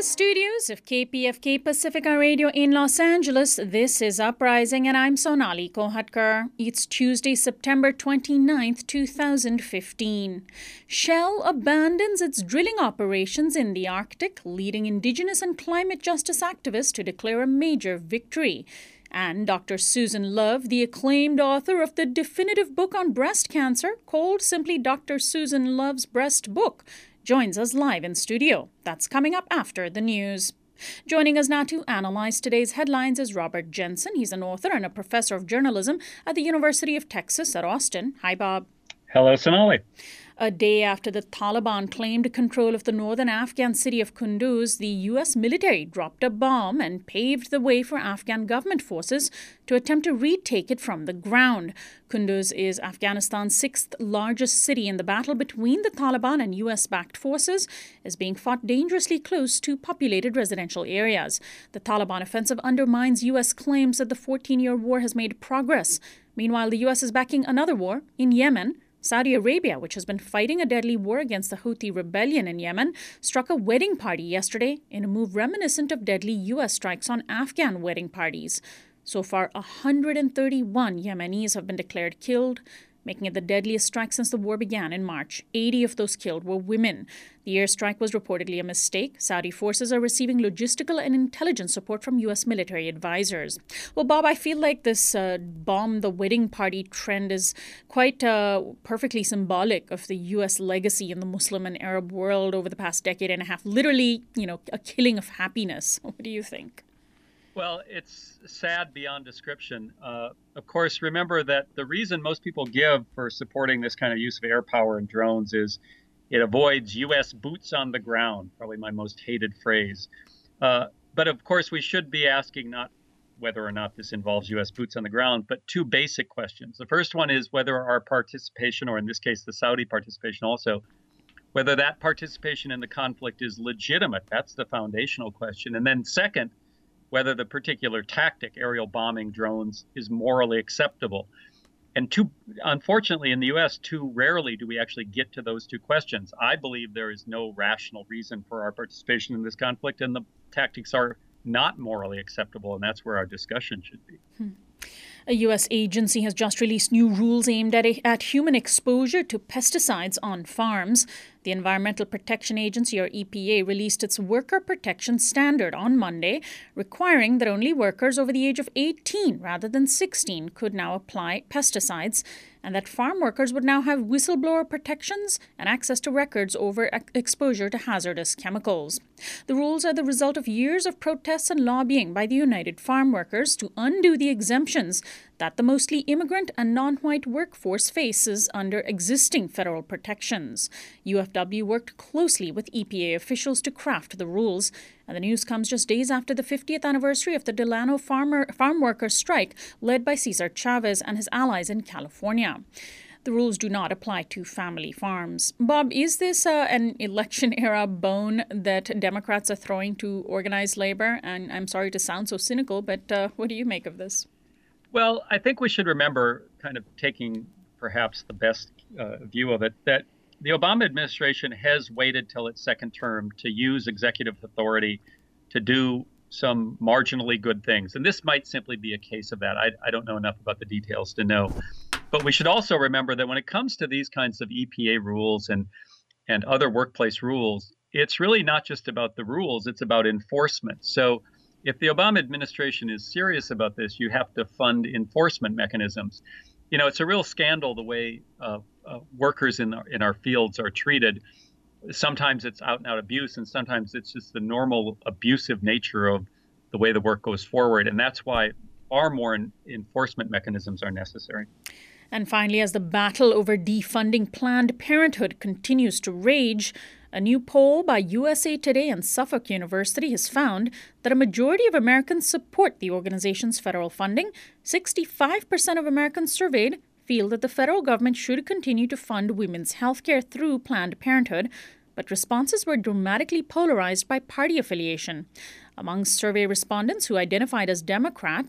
studios of KPFK Pacifica Radio in Los Angeles, this is Uprising, and I'm Sonali Kohatkar. It's Tuesday, September 29th, 2015. Shell abandons its drilling operations in the Arctic, leading Indigenous and climate justice activists to declare a major victory. And Dr. Susan Love, the acclaimed author of the definitive book on breast cancer, called simply Dr. Susan Love's Breast Book, joins us live in studio. That's coming up after the news. Joining us now to analyze today's headlines is Robert Jensen. He's an author and a professor of journalism at the University of Texas at Austin. Hi, Bob. Hello, Sonali. A day after the Taliban claimed control of the northern Afghan city of Kunduz, the U.S. military dropped a bomb and paved the way for Afghan government forces to attempt to retake it from the ground. Kunduz is Afghanistan's sixth largest city, and the battle between the Taliban and U.S.-backed forces is being fought dangerously close to populated residential areas. The Taliban offensive undermines U.S. claims that the 14-year war has made progress. Meanwhile, the U.S. is backing another war in Yemen. Saudi Arabia, which has been fighting a deadly war against the Houthi rebellion in Yemen, struck a wedding party yesterday in a move reminiscent of deadly U.S. strikes on Afghan wedding parties. So far, 131 Yemenis have been declared killed, making it the deadliest strike since the war began in March. 80 of those killed were women. The airstrike was reportedly a mistake. Saudi forces are receiving logistical and intelligence support from U.S. military advisors. Well, Bob, I feel like this bomb the wedding party trend is quite perfectly symbolic of the U.S. legacy in the Muslim and Arab world over the past decade and a half. Literally, a killing of happiness. What do you think? Well, it's sad beyond description. Of course, remember that the reason most people give for supporting this kind of use of air power and drones is it avoids U.S. boots on the ground, probably my most hated phrase. But of course, we should be asking not whether or not this involves U.S. boots on the ground, but two basic questions. The first one is whether our participation, or in this case, the Saudi participation also, whether that participation in the conflict is legitimate. That's the foundational question. And then second, whether the particular tactic, aerial bombing drones, is morally acceptable. And unfortunately, in the U.S., too rarely do we actually get to those two questions. I believe there is no rational reason for our participation in this conflict, and the tactics are not morally acceptable, and that's where our discussion should be. A U.S. agency has just released new rules aimed at human exposure to pesticides on farms. The Environmental Protection Agency, or EPA, released its Worker Protection Standard on Monday, requiring that only workers over the age of 18 rather than 16 could now apply pesticides, and that farm workers would now have whistleblower protections and access to records over exposure to hazardous chemicals. The rules are the result of years of protests and lobbying by the United Farm Workers to undo the exemptions that the mostly immigrant and non-white workforce faces under existing federal protections. UFW worked closely with EPA officials to craft the rules, and the news comes just days after the 50th anniversary of the Delano farm workers strike led by Cesar Chavez and his allies in California. The rules do not apply to family farms. Bob, is this an election-era bone that Democrats are throwing to organized labor? And I'm sorry to sound so cynical, but what do you make of this? Well, I think we should remember, kind of taking perhaps the best view of it, that the Obama administration has waited till its second term to use executive authority to do some marginally good things. And this might simply be a case of that. I don't know enough about the details to know. But we should also remember that when it comes to these kinds of EPA rules and other workplace rules, it's really not just about the rules, it's about enforcement. So if the Obama administration is serious about this, you have to fund enforcement mechanisms. It's a real scandal the way workers in our fields are treated. Sometimes it's out and out abuse, and sometimes it's just the normal abusive nature of the way the work goes forward. And that's why far more enforcement mechanisms are necessary. And finally, as the battle over defunding Planned Parenthood continues to rage, a new poll by USA Today and Suffolk University has found that a majority of Americans support the organization's federal funding. 65% of Americans surveyed feel that the federal government should continue to fund women's health care through Planned Parenthood, but responses were dramatically polarized by party affiliation. Among survey respondents who identified as Democrat,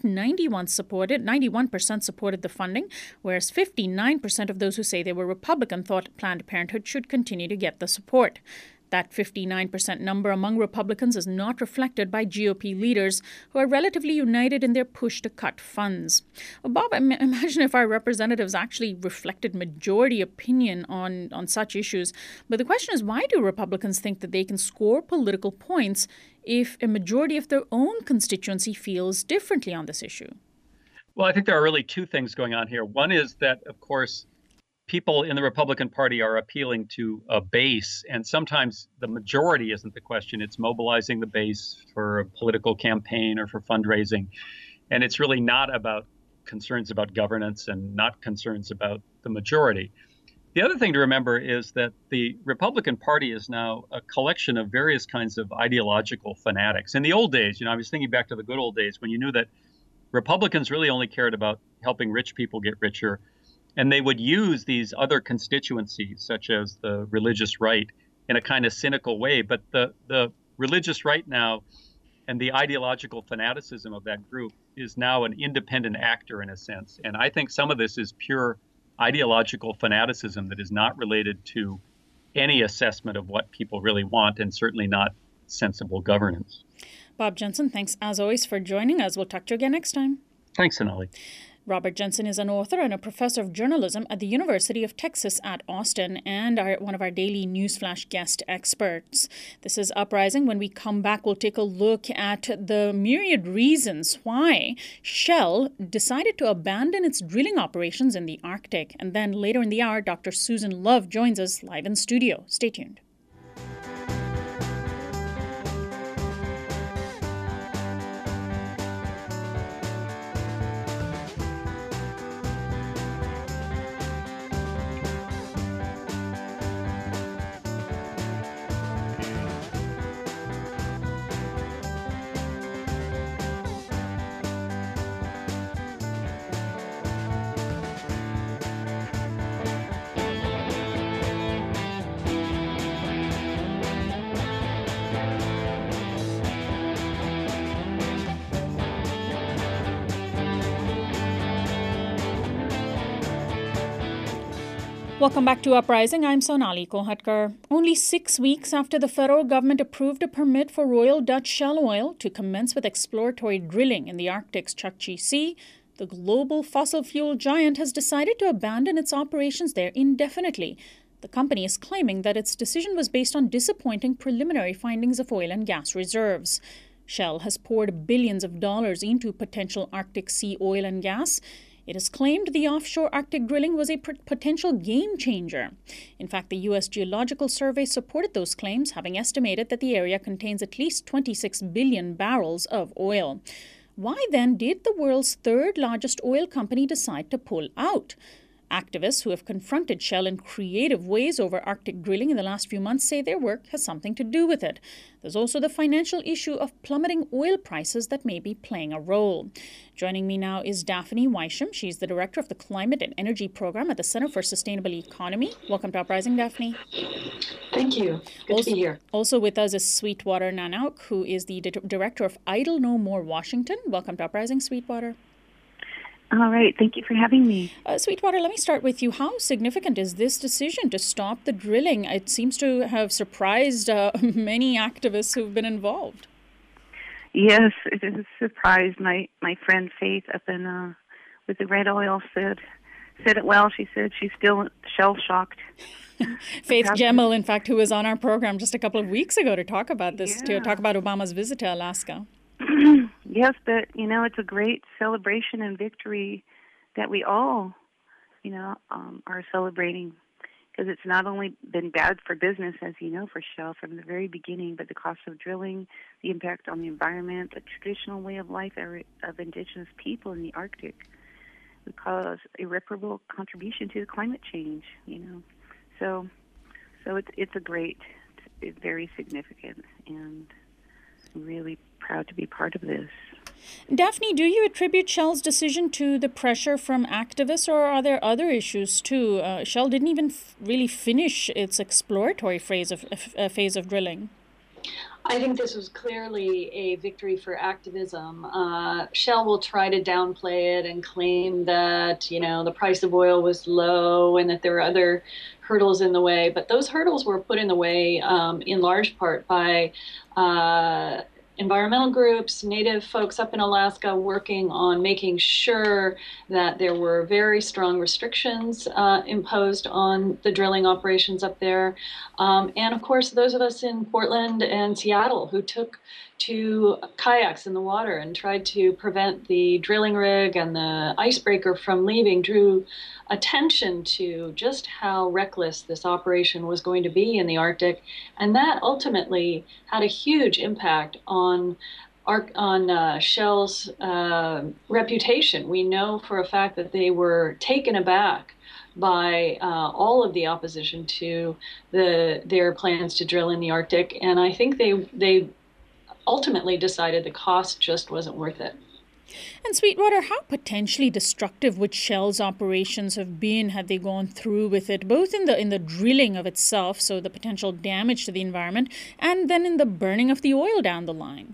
91% supported the funding, whereas 59% of those who say they were Republican thought Planned Parenthood should continue to get the support. That 59% number among Republicans is not reflected by GOP leaders who are relatively united in their push to cut funds. Bob, imagine if our representatives actually reflected majority opinion on such issues. But the question is, why do Republicans think that they can score political points if a majority of their own constituency feels differently on this issue? Well, I think there are really two things going on here. One is that, of course, people in the Republican Party are appealing to a base, and sometimes the majority isn't the question. It's mobilizing the base for a political campaign or for fundraising. And it's really not about concerns about governance and not concerns about the majority. The other thing to remember is that the Republican Party is now a collection of various kinds of ideological fanatics. In the old days, I was thinking back to the good old days when you knew that Republicans really only cared about helping rich people get richer. And they would use these other constituencies, such as the religious right, in a kind of cynical way. But the religious right now and the ideological fanaticism of that group is now an independent actor in a sense. And I think some of this is pure ideological fanaticism that is not related to any assessment of what people really want, and certainly not sensible governance. Bob Jensen, thanks as always for joining us. We'll talk to you again next time. Thanks, Sonali. Robert Jensen is an author and a professor of journalism at the University of Texas at Austin and one of our daily Newsflash guest experts. This is Uprising. When we come back, we'll take a look at the myriad reasons why Shell decided to abandon its drilling operations in the Arctic. And then later in the hour, Dr. Susan Love joins us live in studio. Stay tuned. Welcome back to Uprising. I'm Sonali Kolhatkar. Only 6 weeks after the federal government approved a permit for Royal Dutch Shell Oil to commence with exploratory drilling in the Arctic's Chukchi Sea, the global fossil fuel giant has decided to abandon its operations there indefinitely. The company is claiming that its decision was based on disappointing preliminary findings of oil and gas reserves. Shell has poured billions of dollars into potential Arctic Sea oil and gas. It has claimed the offshore Arctic drilling was a potential game changer. In fact, the U.S. Geological Survey supported those claims, having estimated that the area contains at least 26 billion barrels of oil. Why then did the world's third largest oil company decide to pull out? Activists who have confronted Shell in creative ways over Arctic drilling in the last few months say their work has something to do with it. There's also the financial issue of plummeting oil prices that may be playing a role. Joining me now is Daphne Weisham. She's the director of the Climate and Energy Program at the Center for Sustainable Economy. Welcome to Uprising, Daphne. Thank you. Good to be here. Also with us is Sweetwater Nanauk, who is the director of Idle No More Washington. Welcome to Uprising, Sweetwater. All right. Thank you for having me. Sweetwater, let me start with you. How significant is this decision to stop the drilling? It seems to have surprised many activists who've been involved. Yes, it has surprised my friend Faith up in with the red oil said it well. She said she's still shell-shocked. Faith Gemmel, in fact, who was on our program just a couple of weeks ago to talk about this, to talk about Obama's visit to Alaska. Yes, but, it's a great celebration and victory that we all, are celebrating, because it's not only been bad for business, as you know, for Shell from the very beginning, but the cost of drilling, the impact on the environment, the traditional way of life of indigenous people in the Arctic would cause irreparable contribution to the climate change, So it's very significant, and really proud to be part of this. Daphne, do you attribute Shell's decision to the pressure from activists, or are there other issues too? Shell didn't even really finish its exploratory phase of drilling. I think this was clearly a victory for activism. Shell will try to downplay it and claim that, the price of oil was low and that there were other hurdles in the way. But those hurdles were put in the way in large part by environmental groups, Native folks up in Alaska working on making sure that there were very strong restrictions imposed on the drilling operations up there. And of course, those of us in Portland and Seattle who took to kayaks in the water and tried to prevent the drilling rig and the icebreaker from leaving drew attention to just how reckless this operation was going to be in the Arctic. And that ultimately had a huge impact on Shell's reputation. We know for a fact that they were taken aback by all of the opposition to their plans to drill in the Arctic, and I think they ultimately decided the cost just wasn't worth it. And Sweetwater, how potentially destructive would Shell's operations have been had they gone through with it, both in the drilling of itself, so the potential damage to the environment, and then in the burning of the oil down the line?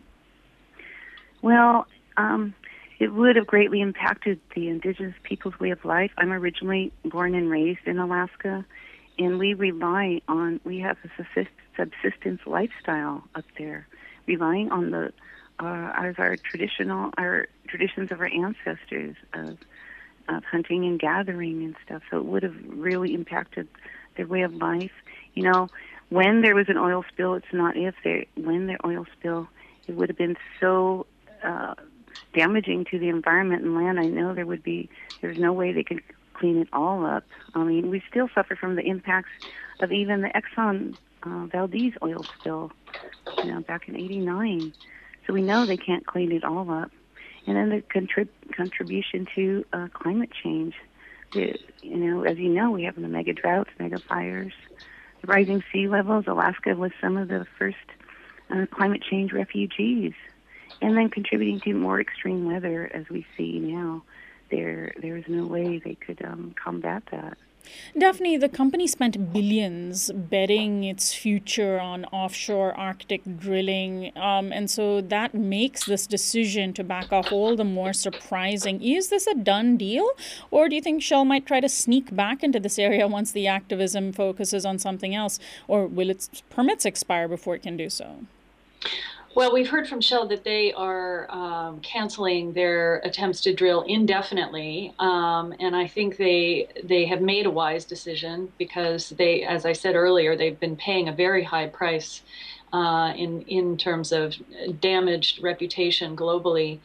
Well, it would have greatly impacted the indigenous people's way of life. I'm originally born and raised in Alaska, and we have a subsistence lifestyle up there, relying on our traditions of our ancestors of hunting and gathering and stuff. So it would have really impacted their way of life. When there was an oil spill, it's not if. When the oil spill, it would have been so damaging to the environment and land. I know there's no way they could clean it all up. I mean, we still suffer from the impacts of even the Exxon Valdez oil spill, back in '89. So we know they can't clean it all up. And then the contribution to climate change. As you know, we have the mega droughts, mega fires, the rising sea levels. Alaska was some of the first climate change refugees. And then contributing to more extreme weather, as we see now. There is no way they could combat that. Daphne, the company spent billions betting its future on offshore Arctic drilling, and so that makes this decision to back off all the more surprising. Is this a done deal, or do you think Shell might try to sneak back into this area once the activism focuses on something else, or will its permits expire before it can do so? Well, we've heard from Shell that they are canceling their attempts to drill indefinitely, and I think they have made a wise decision because they, as I said earlier, they've been paying a very high price in terms of damaged reputation globally.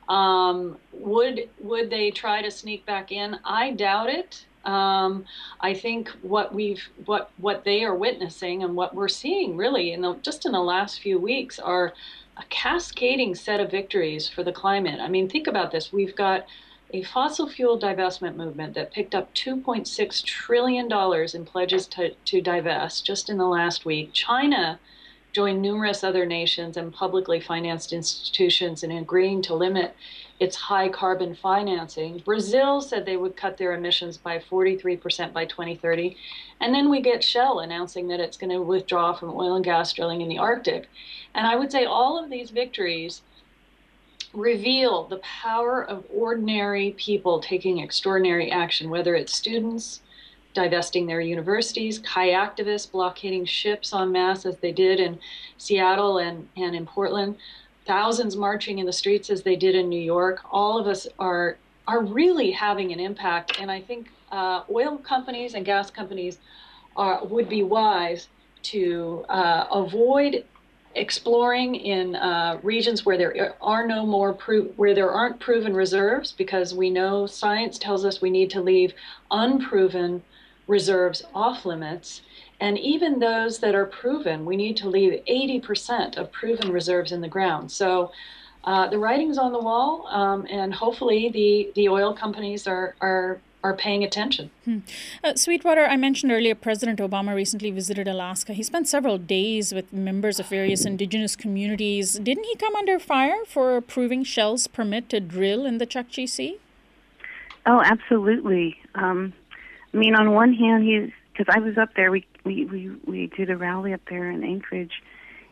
Would they try to sneak back in? I doubt it. I think what they are witnessing and what we're seeing really just in the last few weeks are a cascading set of victories for the climate. I mean, think about this. We've got a fossil fuel divestment movement that picked up $2.6 trillion in pledges to divest just in the last week. China joined numerous other nations and publicly financed institutions in agreeing to limit its high carbon financing. Brazil said they would cut their emissions by 43% by 2030. And then we get Shell announcing that it's going to withdraw from oil and gas drilling in the Arctic. And I would say all of these victories reveal the power of ordinary people taking extraordinary action, whether it's students divesting their universities, kayaktivists blockading ships en masse as they did in Seattle and in Portland, thousands marching in the streets as they did in New York. All of us are really having an impact, and I think oil companies and gas companies would be wise to avoid exploring in regions where there aren't proven reserves, because we know science tells us we need to leave unproven reserves off limits. And even those that are proven, we need to leave 80% of proven reserves in the ground. So the writing's on the wall, and hopefully the oil companies are paying attention. Sweetwater, I mentioned earlier President Obama recently visited Alaska. He spent several days with members of various indigenous communities. Didn't he come under fire for approving Shell's permit to drill in the Chukchi Sea? Oh, absolutely. I mean, on one hand, because I was up there, we did a rally up there in Anchorage,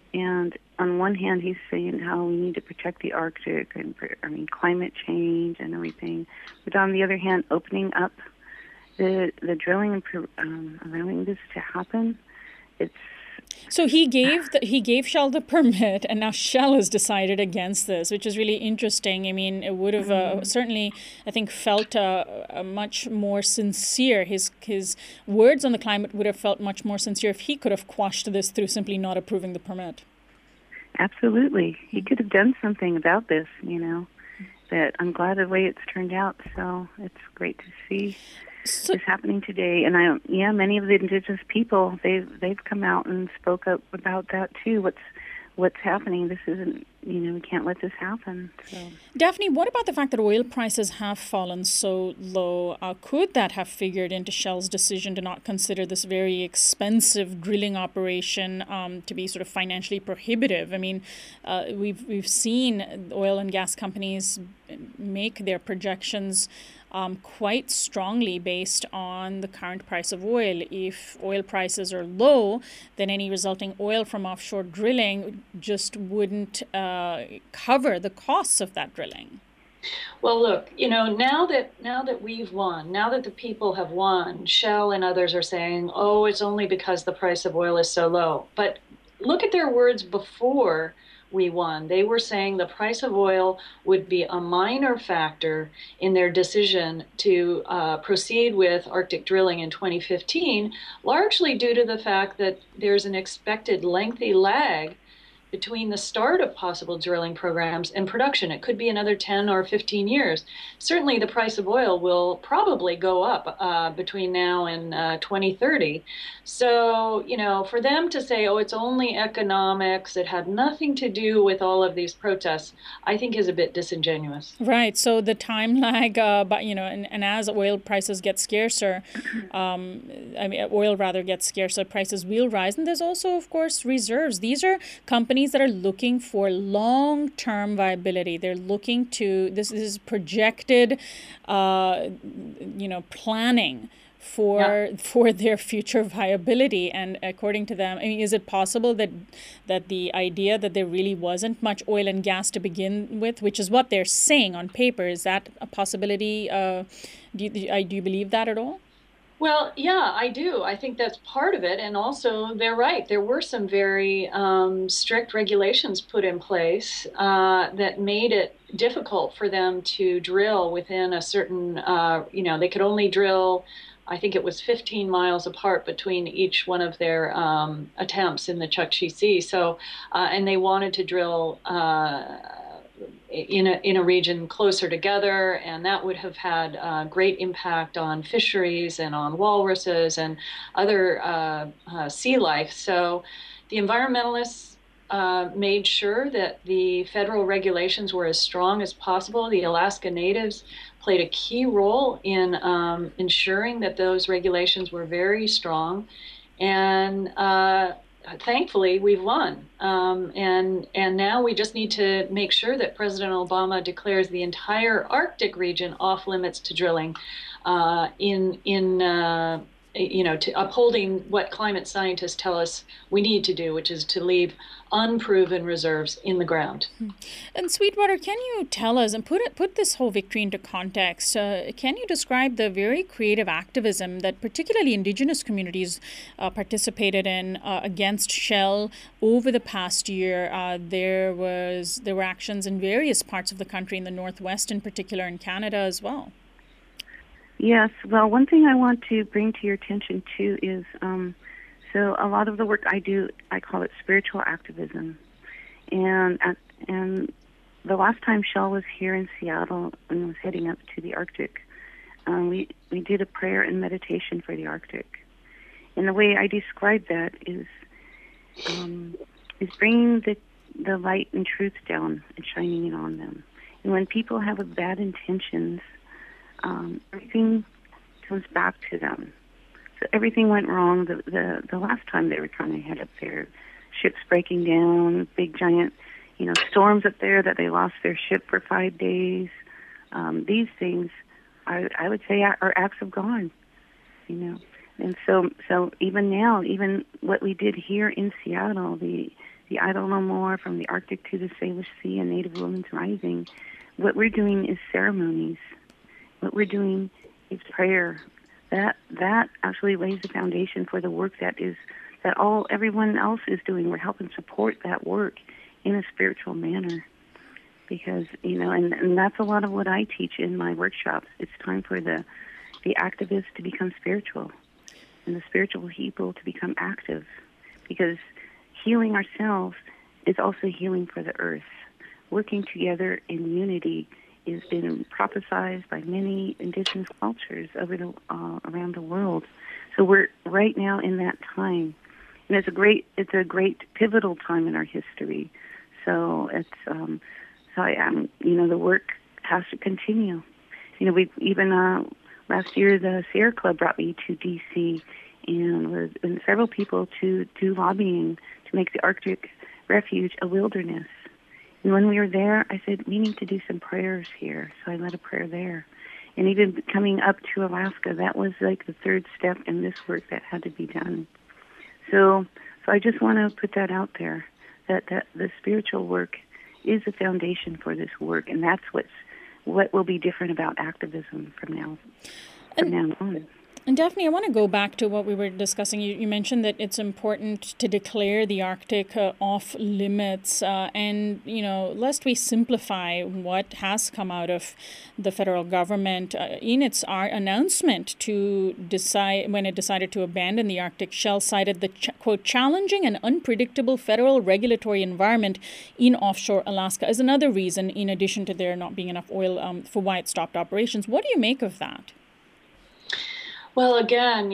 And on one hand, he's saying how we need to protect the Arctic and, climate change and everything. But on the other hand, opening up the drilling and allowing this to happen, it's... So he gave Shell the permit, and now Shell has decided against this, which is really interesting. I mean, it would have certainly, I think, felt a much more sincere. His words on the climate would have felt much more sincere if he could have quashed this through simply not approving the permit. Absolutely, he could have done something about this. But I'm glad the way it's turned out. So it's great to see. Is happening today, and many of the indigenous people they've come out and spoke up about that too. What's happening? This isn't, we can't let this happen. So. Daphne, what about the fact that oil prices have fallen so low? Could that have figured into Shell's decision to not consider this very expensive drilling operation to be sort of financially prohibitive? I mean, we've seen oil and gas companies make their projections quite strongly based on the current price of oil. If oil prices are low, then any resulting oil from offshore drilling just wouldn't cover the costs of that drilling. Well, look, now that we've won, now that the people have won, Shell and others are saying, oh, it's only because the price of oil is so low. But look at their words before we won. They were saying the price of oil would be a minor factor in their decision to proceed with Arctic drilling in 2015, largely due to the fact that there's an expected lengthy lag between the start of possible drilling programs and production. It could be another 10 or 15 years. Certainly the price of oil will probably go up between now and 2030. So, for them to say, oh, it's only economics, it had nothing to do with all of these protests, I think is a bit disingenuous. Right. So the time lag, and as oil prices get scarcer, oil rather gets scarcer, prices will rise. And there's also, of course, reserves. These are companies that are looking for long-term viability. They're looking to, this is projected, planning for their future viability. And according to them, is it possible that the idea that there really wasn't much oil and gas to begin with, which is what they're saying on paper, is that a possibility? Do you believe that at all? Well, yeah, I do. I think that's part of it. And also, they're right. There were some very strict regulations put in place that made it difficult for them to drill within a certain, they could only drill, I think it was 15 miles apart between each one of their attempts in the Chukchi Sea. So, and they wanted to drill in a region closer together, and that would have had great impact on fisheries and on walruses and other sea life. So the environmentalists made sure that the federal regulations were as strong as possible. The Alaska Natives played a key role in ensuring that those regulations were very strong, and thankfully, we've won, and now we just need to make sure that President Obama declares the entire Arctic region off limits to drilling, to upholding what climate scientists tell us we need to do, which is to leave unproven reserves in the ground. And Sweetwater, can you tell us and put this whole victory into context? Can you describe the very creative activism that particularly Indigenous communities participated in against Shell over the past year? There were actions in various parts of the country, in the Northwest in particular, in Canada as well. Yes. Well, one thing I want to bring to your attention too is so a lot of the work I do, I call it spiritual activism. And the last time Shell was here in Seattle and was heading up to the Arctic, we did a prayer and meditation for the Arctic. And the way I describe that is bringing the light and truth down and shining it on them. And when people have a bad intentions, everything comes back to them. So everything went wrong the last time they were trying to head up there. Ships breaking down, big giant, storms up there that they lost their ship for 5 days. These things, I would say, are acts of God, And so even now, even what we did here in Seattle, the the Idle No More, From the Arctic to the Salish Sea, and Native Women's Rising, what we're doing is ceremonies. What we're doing is prayer. That actually lays the foundation for the work that everyone else is doing. We're helping support that work in a spiritual manner. Because, and that's a lot of what I teach in my workshops. It's time for the activists to become spiritual and the spiritual people to become active. Because healing ourselves is also healing for the earth. Working together in unity has been prophesied by many indigenous cultures around the world. So we're right now in that time. And it's a great pivotal time in our history. So it's, the work has to continue. We even last year the Sierra Club brought me to D.C. and several people to do lobbying to make the Arctic Refuge a wilderness. And when we were there, I said, we need to do some prayers here. So I led a prayer there. And even coming up to Alaska, that was like the third step in this work that had to be done. So I just want to put that out there, that the spiritual work is the foundation for this work, and that's what will be different about activism from now on. And Daphne, I want to go back to what we were discussing. You mentioned that it's important to declare the Arctic off limits, and lest we simplify what has come out of the federal government in its announcement to decide when it decided to abandon the Arctic Shell, cited the quote challenging and unpredictable federal regulatory environment in offshore Alaska as another reason, in addition to there not being enough oil for why it stopped operations. What do you make of that? Well, again,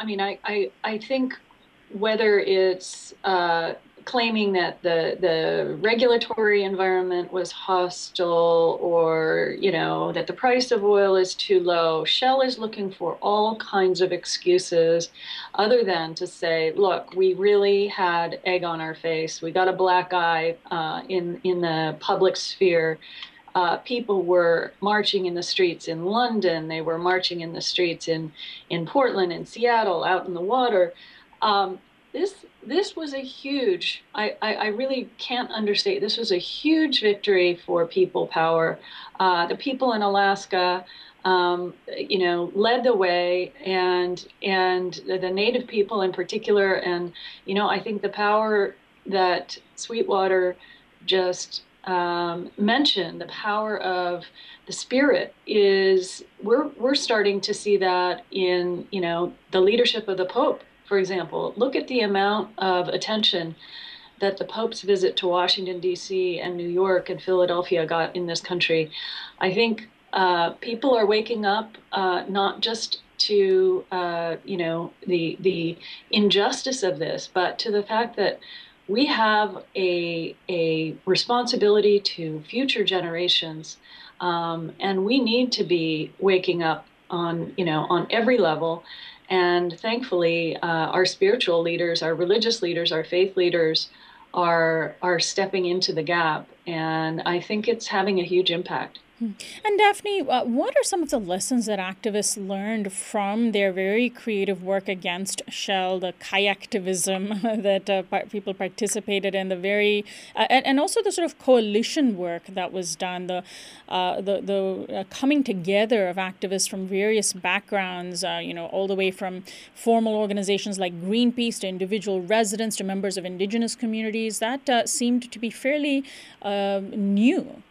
I think whether it's claiming that the regulatory environment was hostile or, that the price of oil is too low, Shell is looking for all kinds of excuses other than to say, look, we really had egg on our face. We got a black eye in the public sphere. People were marching in the streets in London. They were marching in the streets in Portland, in Seattle, out in the water. This was a huge, I really can't understate, this was a huge victory for people power. The people in Alaska, led the way, and the Native people in particular. And, I think the power that Sweetwater just mentioned, the power of the spirit, is we're starting to see that in the leadership of the Pope, for example. Look at the amount of attention that the Pope's visit to Washington, D.C. and New York and Philadelphia got in this country. I think people are waking up, not just to the injustice of this, but to the fact that we have a responsibility to future generations, and we need to be waking up on every level. And thankfully, our spiritual leaders, our religious leaders, our faith leaders are stepping into the gap, and I think it's having a huge impact. And Daphne, what are some of the lessons that activists learned from their very creative work against Shell, the kayaktivism that people participated in, and also the sort of coalition work that was done, the coming together of activists from various backgrounds, all the way from formal organizations like Greenpeace to individual residents to members of indigenous communities? That seemed to be fairly new.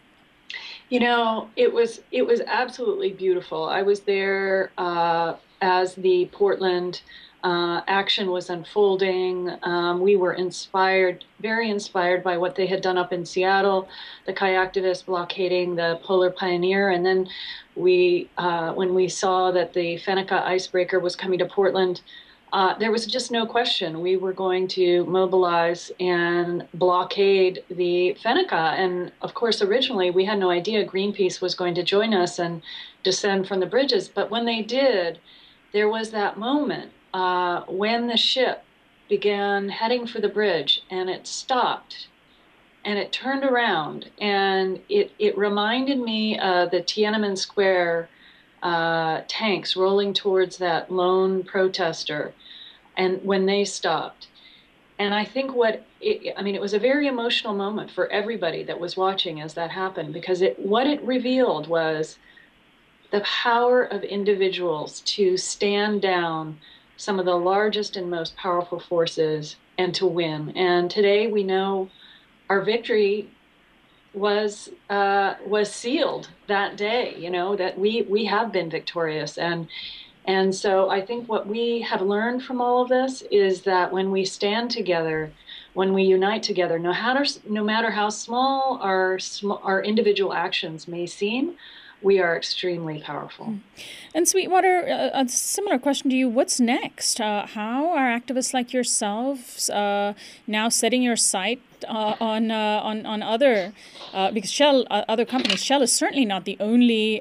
It was absolutely beautiful. I was there as the Portland action was unfolding. We were very inspired by what they had done up in Seattle, the kayaktivists blockading the Polar Pioneer. And then when we saw that the Fennica icebreaker was coming to Portland, there was just no question. We were going to mobilize and blockade the Fennica. And of course, originally, we had no idea Greenpeace was going to join us and descend from the bridges. But when they did, there was that moment when the ship began heading for the bridge, and it stopped and it turned around, and it reminded me of the Tiananmen Square tanks rolling towards that lone protester. And when they stopped, And I think it was a very emotional moment for everybody that was watching as that happened, because what it revealed was the power of individuals to stand down some of the largest and most powerful forces and to win. And today we know our victory was sealed that day. That we have been victorious, and so I think what we have learned from all of this is that when we stand together, when we unite together, no matter how small our individual actions may seem, we are extremely powerful. And Sweetwater, a similar question to you. What's next? How are activists like yourselves now setting your sight on other, because other companies, Shell is certainly not the only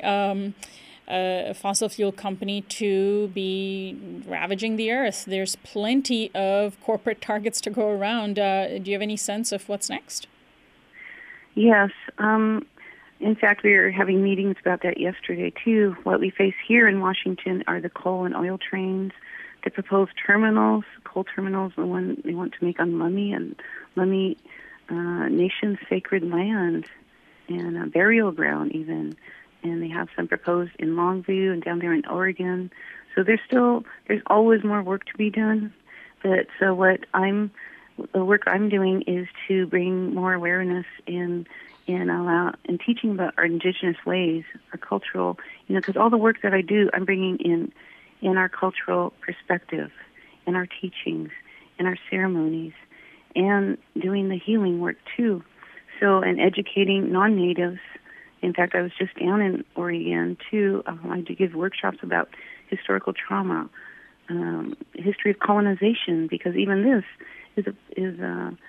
fossil fuel company to be ravaging the earth. There's plenty of corporate targets to go around. Do you have any sense of what's next? Yes. In fact, we were having meetings about that yesterday, too. What we face here in Washington are the coal and oil trains, the proposed terminals, coal terminals, the one they want to make on Lummi Nation's sacred land, and a burial ground even. And they have some proposed in Longview and down there in Oregon. So there's always more work to be done. But so the work I'm doing is to bring more awareness and teaching about our indigenous ways, our cultural, because all the work that I do, I'm bringing in our cultural perspective, in our teachings, in our ceremonies, and doing the healing work too. So, and educating non-natives. In fact, I was just down in Oregon too. I do give workshops about historical trauma, history of colonization, because even this is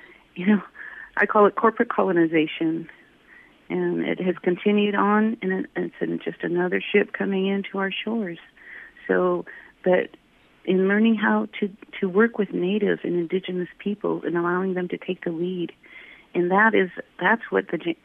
I call it corporate colonization. And it has continued on, and it's just another ship coming into our shores. So, but in learning how to work with Native and Indigenous people and allowing them to take the lead, and that's what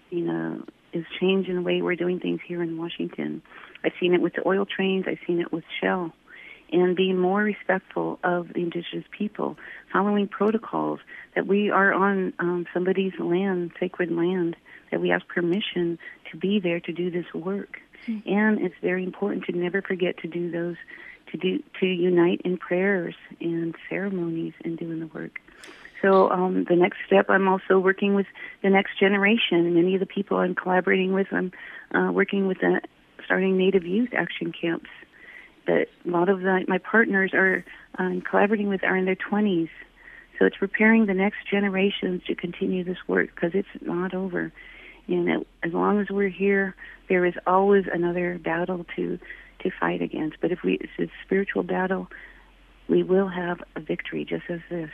is changing the way we're doing things here in Washington. I've seen it with the oil trains. I've seen it with Shell, and being more respectful of the Indigenous people, following protocols that we are on somebody's land, sacred land, that we have permission to be there to do this work. Mm-hmm. And it's very important to never forget to do those, to unite in prayers and ceremonies and doing the work. So the next step, I'm also working with the next generation. Many of the people I'm collaborating with, I'm working with starting Native youth action camps. But a lot of my partners are collaborating with are in their 20s. So it's preparing the next generations to continue this work, because it's not over. And as long as we're here, there is always another battle to fight against. But if it's a spiritual battle, we will have a victory, just as this.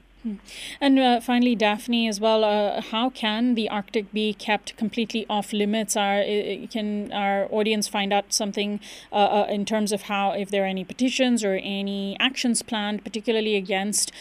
And finally, Daphne, as well, how can the Arctic be kept completely off limits? Can our audience find out something in terms of if there are any petitions or any actions planned, particularly against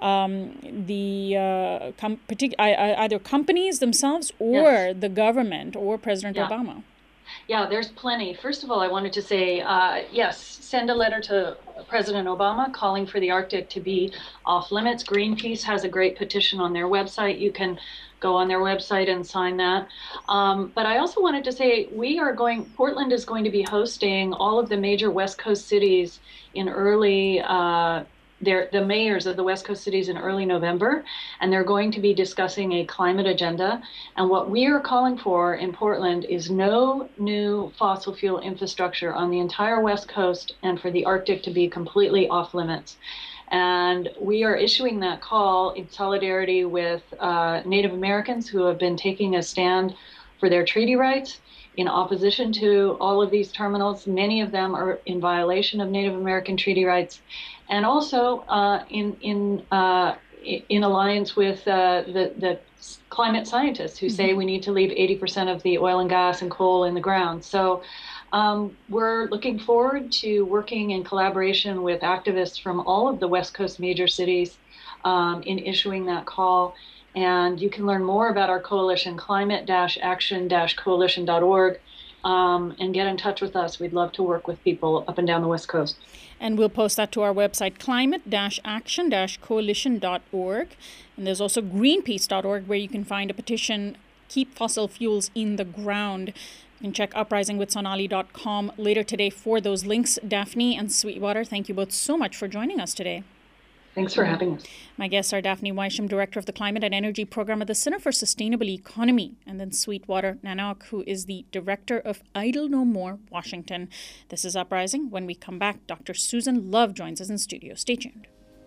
either companies themselves or the government or President Obama? Yeah, there's plenty. First of all, I wanted to say, yes, send a letter to President Obama calling for the Arctic to be off limits. Greenpeace has a great petition on their website. You can go on their website and sign that. But I also wanted to say Portland is going to be hosting all of the major West Coast cities in early the mayors of the West Coast cities in early November, and they're going to be discussing a climate agenda. And what we are calling for in Portland is no new fossil fuel infrastructure on the entire West Coast, and for the Arctic to be completely off limits. And we are issuing that call in solidarity with Native Americans who have been taking a stand for their treaty rights in opposition to all of these terminals. Many of them are in violation of Native American treaty rights, and also in alliance with the climate scientists who say we need to leave 80% of the oil and gas and coal in the ground. So we're looking forward to working in collaboration with activists from all of the West Coast major cities in issuing that call. And you can learn more about our coalition, climate-action-coalition.org. and get in touch with us. We'd love to work with people up and down the West Coast. And we'll post that to our website, climate-action-coalition.org. And there's also greenpeace.org, where you can find a petition, Keep Fossil Fuels in the Ground. You can check uprisingwithsonali.com later today for those links. Daphne and Sweetwater, thank you both so much for joining us today. Thanks for having us. My guests are Daphne Weisham, Director of the Climate and Energy Program at the Center for Sustainable Economy, and then Sweetwater Nanook, who is the Director of Idle No More Washington. This is Uprising. When we come back, Dr. Susan Love joins us in studio. Stay tuned.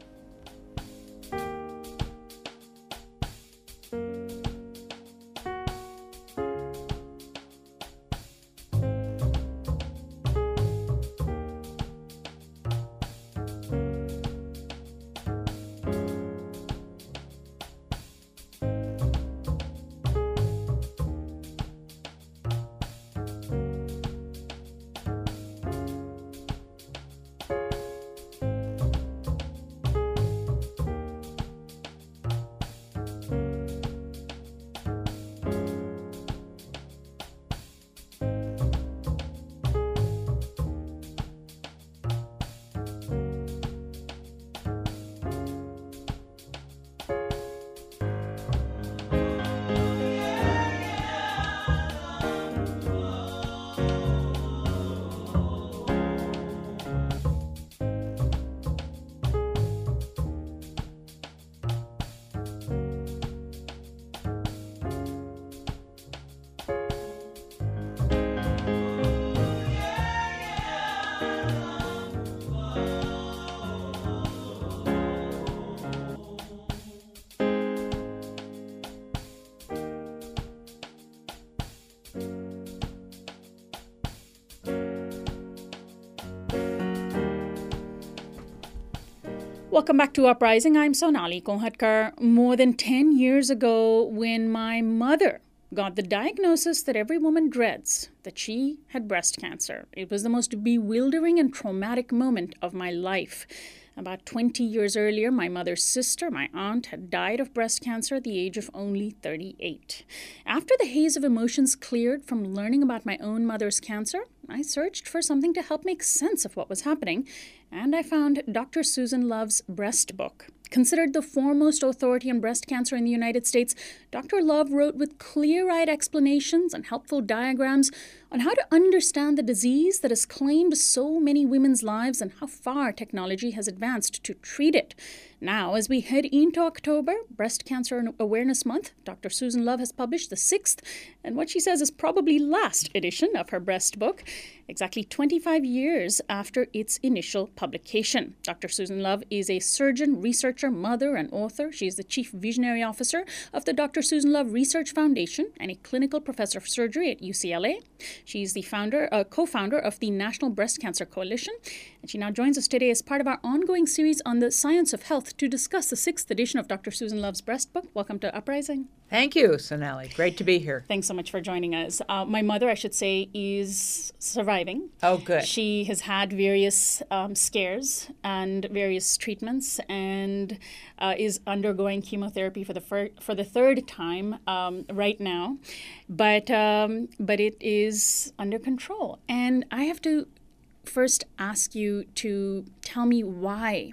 Welcome back to Uprising. I'm Sonali Kolhatkar. More than 10 years ago, when my mother got the diagnosis that every woman dreads, that she had breast cancer, it was the most bewildering and traumatic moment of my life. About 20 years earlier, my mother's sister, my aunt, had died of breast cancer at the age of only 38. After the haze of emotions cleared from learning about my own mother's cancer, I searched for something to help make sense of what was happening, and I found Dr. Susan Love's Breast Book. Considered the foremost authority on breast cancer in the United States, Dr. Love wrote with clear-eyed explanations and helpful diagrams on how to understand the disease that has claimed so many women's lives and how far technology has advanced to treat it. Now, as we head into October, Breast Cancer Awareness Month, Dr. Susan Love has published the 6th and what she says is probably last edition of her Breast Book, exactly 25 years after its initial publication. Dr. Susan Love is a surgeon, researcher, mother, and author. She is the Chief Visionary Officer of the Dr. Susan Love Research Foundation and a clinical professor of surgery at UCLA. She is the co-founder of the National Breast Cancer Coalition, and she now joins us today as part of our ongoing series on the science of health to discuss the 6th edition of Dr. Susan Love's Breast Book. Welcome to Uprising. Thank you, Sonali. Great to be here. Thanks so much for joining us. My mother, I should say, is surviving. Oh, good. She has had various scares and various treatments and is undergoing chemotherapy for the third time right now. But it is under control. And I have to first ask you to tell me why.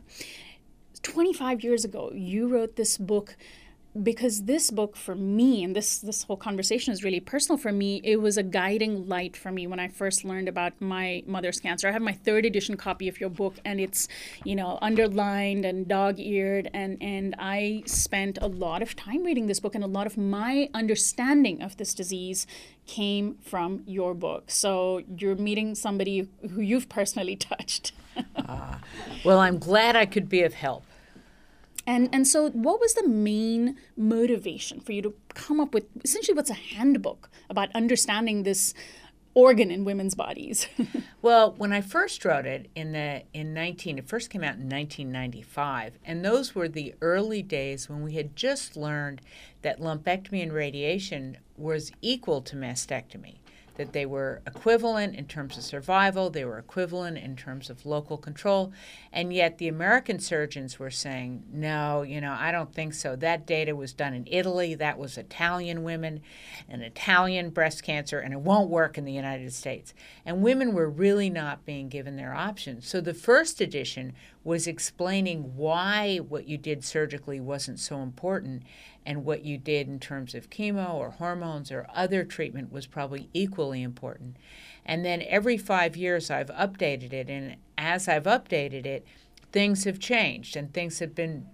25 years ago, you wrote this book, because this book for me, and this whole conversation is really personal for me, it was a guiding light for me when I first learned about my mother's cancer. I have my 3rd edition copy of your book, and it's, underlined and dog-eared, and I spent a lot of time reading this book, and a lot of my understanding of this disease came from your book. So you're meeting somebody who you've personally touched. Well, I'm glad I could be of help. And so what was the main motivation for you to come up with essentially what's a handbook about understanding this organ in women's bodies? Well, when I first wrote it it first came out in 1995, and those were the early days when we had just learned that lumpectomy and radiation was equal to mastectomy. that they were equivalent in terms of survival, they were equivalent in terms of local control, and yet the American surgeons were saying, no, I don't think so. That data was done in Italy, that was Italian women, and Italian breast cancer, and it won't work in the United States. And women were really not being given their options. So the first edition was explaining why what you did surgically wasn't so important, and what you did in terms of chemo or hormones or other treatment was probably equally important. And then every 5 years I've updated it, and as I've updated it, things have changed, and things have been,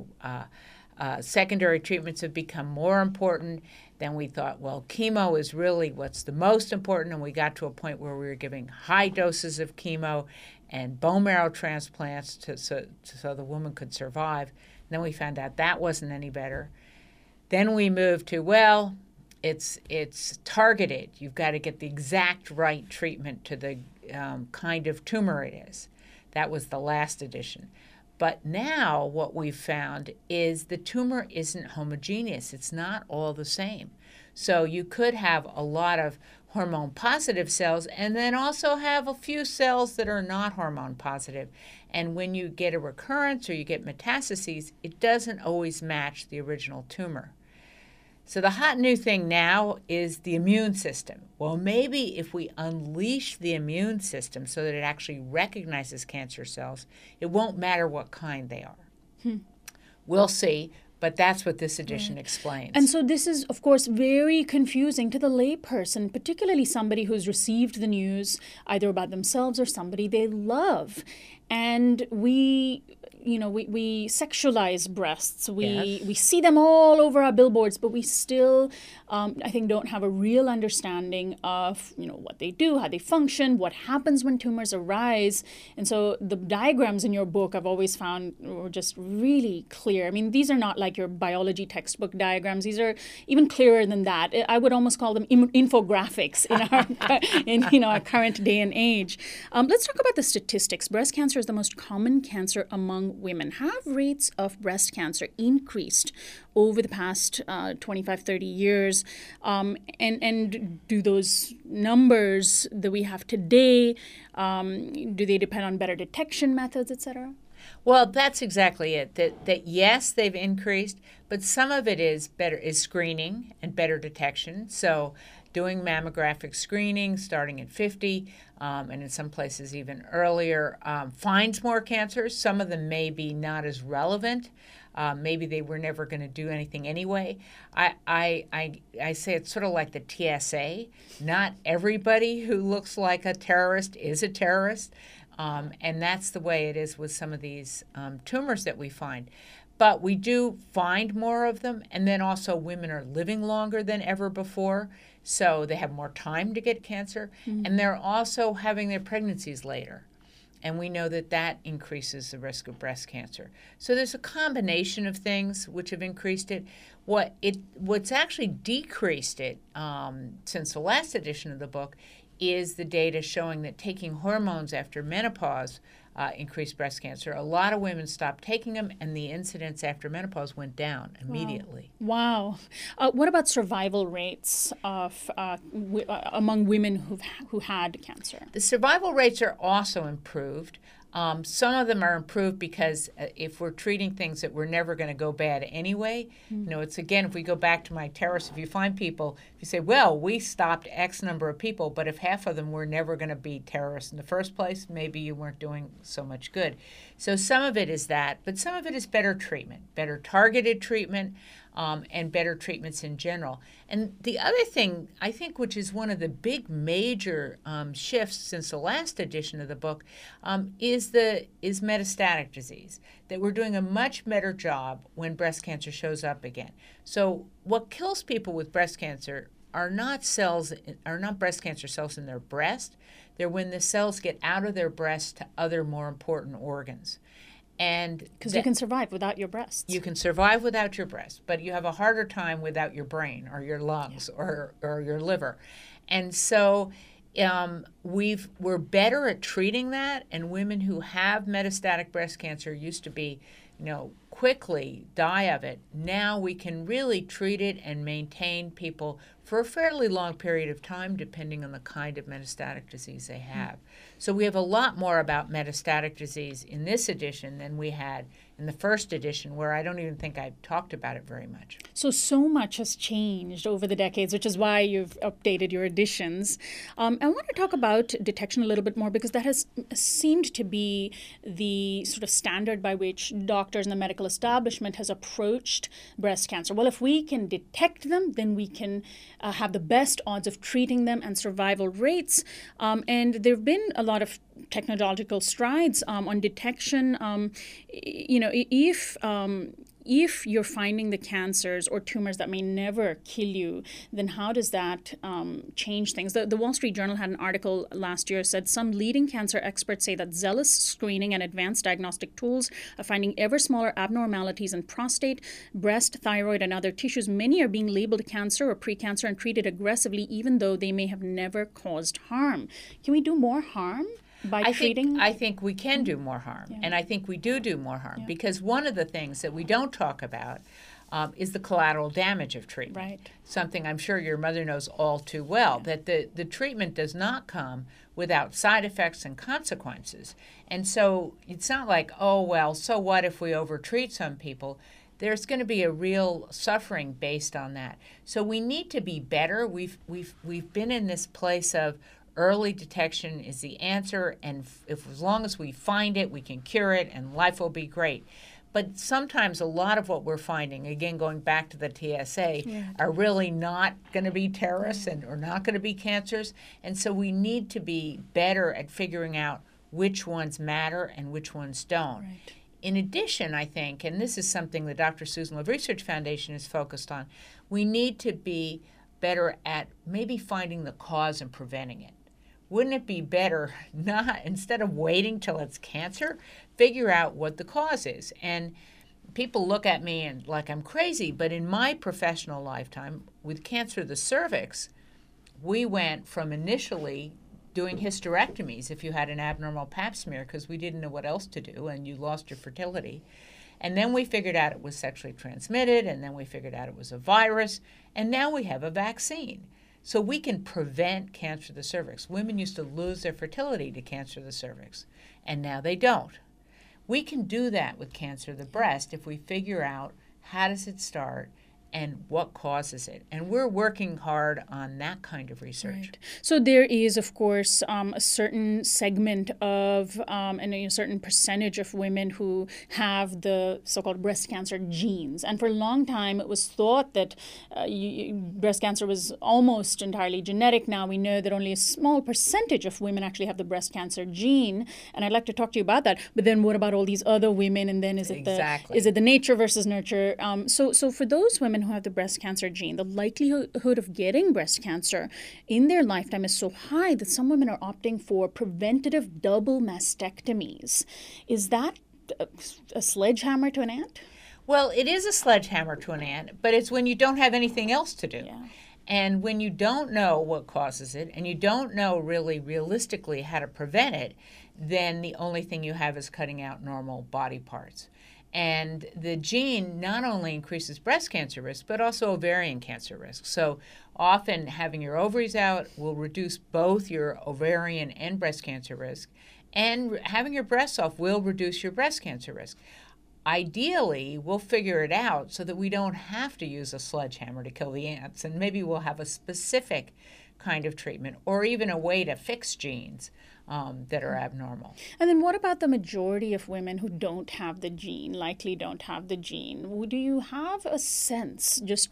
secondary treatments have become more important. Then we thought, well, chemo is really what's the most important, and we got to a point where we were giving high doses of chemo and bone marrow transplants so the woman could survive. And then we found out that wasn't any better. Then we moved to, well, it's targeted. You've got to get the exact right treatment to the kind of tumor it is. That was the last edition. But now what we've found is the tumor isn't homogeneous. It's not all the same. So you could have a lot of hormone positive cells and then also have a few cells that are not hormone positive. And when you get a recurrence or you get metastases, it doesn't always match the original tumor. So the hot new thing now is the immune system. Well, maybe if we unleash the immune system so that it actually recognizes cancer cells, it won't matter what kind they are. We'll see, but that's what this edition explains. And so this is, of course, very confusing to the layperson, particularly somebody who's received the news either about themselves or somebody they love. And we sexualize breasts. We see them all over our billboards, but we still, I think, don't have a real understanding of, what they do, how they function, what happens when tumors arise. And so the diagrams in your book I've always found were just really clear. I mean, these are not like your biology textbook diagrams. These are even clearer than that. I would almost call them infographics in our current day and age. Let's talk about the statistics. Breast cancer is the most common cancer among women. Have rates of breast cancer increased over the past 25, 30 years? And do those numbers that we have today, do they depend on better detection methods, et cetera? Well, that's exactly it. That yes, they've increased, but some of it is screening and better detection. So doing mammographic screening starting at 50, and in some places even earlier, finds more cancers. Some of them may be not as relevant. Maybe they were never going to do anything anyway. I say it's sort of like the TSA. Not everybody who looks like a terrorist is a terrorist. And that's the way it is with some of these tumors that we find. But we do find more of them, and then also women are living longer than ever before, so they have more time to get cancer, and they're also having their pregnancies later. And we know that that increases the risk of breast cancer. So there's a combination of things which have increased it. What's actually decreased it since the last edition of the book is the data showing that taking hormones after menopause increased breast cancer. A lot of women stopped taking them, and the incidence after menopause went down immediately. Wow. What about survival rates of among women who had cancer? The survival rates are also improved. Some of them are improved because if we're treating things that were never going to go bad anyway, it's again, if we go back to my terrorists, if you find people, if you say, well, we stopped X number of people, but if half of them were never going to be terrorists in the first place, maybe you weren't doing so much good. So some of it is that, but some of it is better treatment, better targeted treatment, and better treatments in general. And the other thing, I think, which is one of the big major shifts since the last edition of the book, is metastatic disease, that we're doing a much better job when breast cancer shows up again. So what kills people with breast cancer are not breast cancer cells in their breast. They're when the cells get out of their breast to other more important organs. Because you can survive without your breasts. You can survive without your breast, but you have a harder time without your brain or your lungs or your liver. And so we're better at treating that, and women who have metastatic breast cancer used to be, quickly die of it, now we can really treat it and maintain people for a fairly long period of time, depending on the kind of metastatic disease they have. So we have a lot more about metastatic disease in this edition than we had in the first edition, where I don't even think I talked about it very much. So much has changed over the decades, which is why you've updated your editions. I want to talk about detection a little bit more, because that has seemed to be the sort of standard by which doctors and the medical establishment has approached breast cancer. Well, if we can detect them, then we can have the best odds of treating them and survival rates. And there have been a lot of technological strides on detection. If you're finding the cancers or tumors that may never kill you, then how does that change things? The Wall Street Journal had an article last year said some leading cancer experts say that zealous screening and advanced diagnostic tools are finding ever smaller abnormalities in prostate, breast, thyroid, and other tissues. Many are being labeled cancer or precancer and treated aggressively, even though they may have never caused harm. Can we do more harm by treating? I think we can do more harm, and I think we do more harm, because one of the things that we don't talk about is the collateral damage of treatment. Right. Something I'm sure your mother knows all too well, that the treatment does not come without side effects and consequences. And so it's not like, oh, well, so what if we overtreat some people? There's going to be a real suffering based on that. So we need to be better. We've been in this place of early detection is the answer, and if as long as we find it, we can cure it, and life will be great. But sometimes a lot of what we're finding, again, going back to the TSA, are really not going to be terrorists or not going to be cancers. And so we need to be better at figuring out which ones matter and which ones don't. Right. In addition, I think, and this is something the Dr. Susan Love Research Foundation is focused on, we need to be better at maybe finding the cause and preventing it. Wouldn't it be better not, instead of waiting till it's cancer, figure out what the cause is? And people look at me and like I'm crazy, but in my professional lifetime with cancer of the cervix, we went from initially doing hysterectomies if you had an abnormal pap smear because we didn't know what else to do and you lost your fertility. And then we figured out it was sexually transmitted, and then we figured out it was a virus, and now we have a vaccine. So we can prevent cancer of the cervix. Women used to lose their fertility to cancer of the cervix, and now they don't. We can do that with cancer of the breast if we figure out how does it start and what causes it. And we're working hard on that kind of research. Right. So there is, of course, a certain segment of, and a certain percentage of women who have the so-called breast cancer genes. And for a long time, it was thought that breast cancer was almost entirely genetic. Now we know that only a small percentage of women actually have the breast cancer gene. And I'd like to talk to you about that. But then what about all these other women? And then is it the nature versus nurture? So for those women who have the breast cancer gene, the likelihood of getting breast cancer in their lifetime is so high that some women are opting for preventative double mastectomies. Is that a sledgehammer to an ant? Well, it is a sledgehammer to an ant, but it's when you don't have anything else to do. Yeah. And when you don't know what causes it, and you don't know really realistically how to prevent it, then the only thing you have is cutting out normal body parts. And the gene not only increases breast cancer risk, but also ovarian cancer risk. So often having your ovaries out will reduce both your ovarian and breast cancer risk, and having your breasts off will reduce your breast cancer risk. Ideally, we'll figure it out so that we don't have to use a sledgehammer to kill the ants, and maybe we'll have a specific kind of treatment or even a way to fix genes that are abnormal. And then what about the majority of women who don't have the gene, likely don't have the gene? Do you have a sense, just,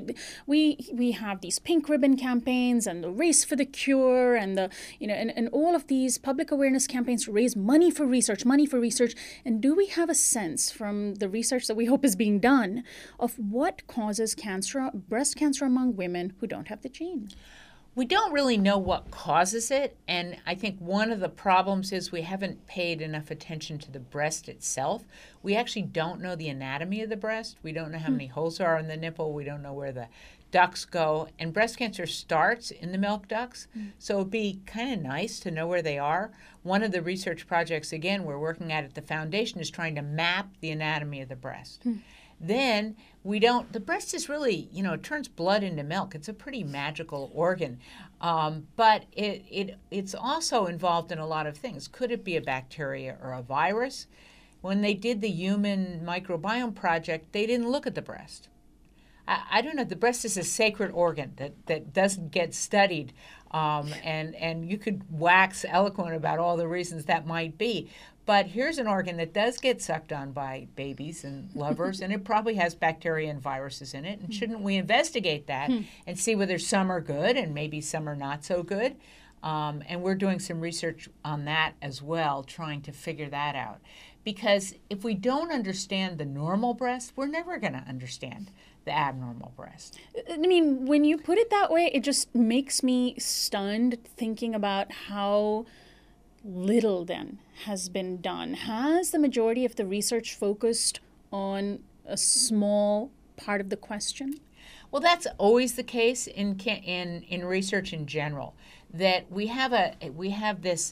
we have these pink ribbon campaigns and the race for the cure and the, and all of these public awareness campaigns to raise money for research. And do we have a sense from the research that we hope is being done of what causes cancer, breast cancer among women who don't have the gene? We don't really know what causes it, and I think one of the problems is we haven't paid enough attention to the breast itself. We actually don't know the anatomy of the breast. We don't know how many holes there are in the nipple. We don't know where the ducts go, and breast cancer starts in the milk ducts. So it'd be kind of nice to know where they are. One of the research projects, again, we're working at the foundation is trying to map the anatomy of the breast. Then the breast is really, it turns blood into milk. It's a pretty magical organ. But it's also involved in a lot of things. Could it be a bacteria or a virus? When they did the Human Microbiome Project, they didn't look at the breast. I don't know. The breast is a sacred organ that doesn't get studied, and you could wax eloquent about all the reasons that might be. But here's an organ that does get sucked on by babies and lovers, and it probably has bacteria and viruses in it. And shouldn't we investigate that and see whether some are good and maybe some are not so good? And we're doing some research on that as well, trying to figure that out. Because if we don't understand the normal breast, we're never going to understand the abnormal breast. I mean, when you put it that way, it just makes me stunned thinking about how little then has been done. Has the majority of the research focused on a small part of the question? Well, that's always the case in research in general. That we have this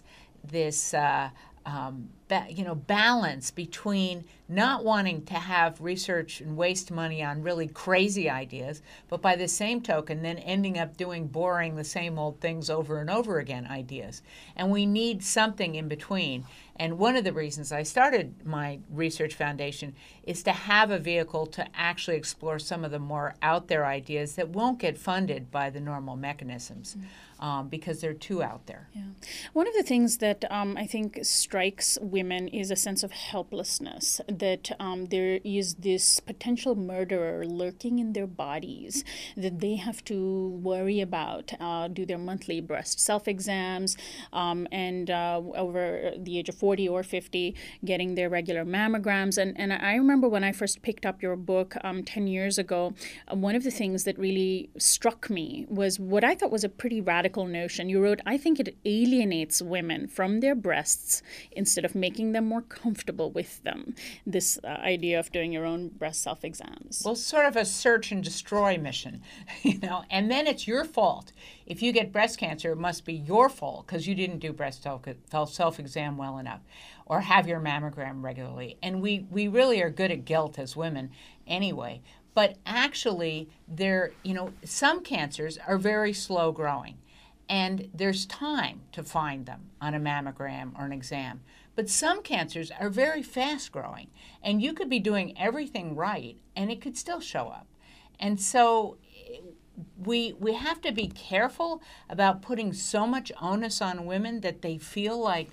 balance between not wanting to have research and waste money on really crazy ideas, but by the same token, then ending up doing boring, the same old things over and over again ideas. And we need something in between. And one of the reasons I started my research foundation is to have a vehicle to actually explore some of the more out there ideas that won't get funded by the normal mechanisms. Because they're too out there. Yeah. One of the things that I think strikes women is a sense of helplessness, that there is this potential murderer lurking in their bodies that they have to worry about, do their monthly breast self-exams, and over the age of 40 or 50, getting their regular mammograms. And I remember when I first picked up your book 10 years ago, one of the things that really struck me was what I thought was a pretty radical notion. You wrote, I think it alienates women from their breasts instead of making them more comfortable with them. This idea of doing your own breast self-exams. Well, sort of a search and destroy mission, and then it's your fault. If you get breast cancer, it must be your fault because you didn't do breast self-exam well enough or have your mammogram regularly. And we really are good at guilt as women anyway. But actually, some cancers are very slow growing. And there's time to find them on a mammogram or an exam. But some cancers are very fast growing, and you could be doing everything right, and it could still show up. And so we have to be careful about putting so much onus on women that they feel like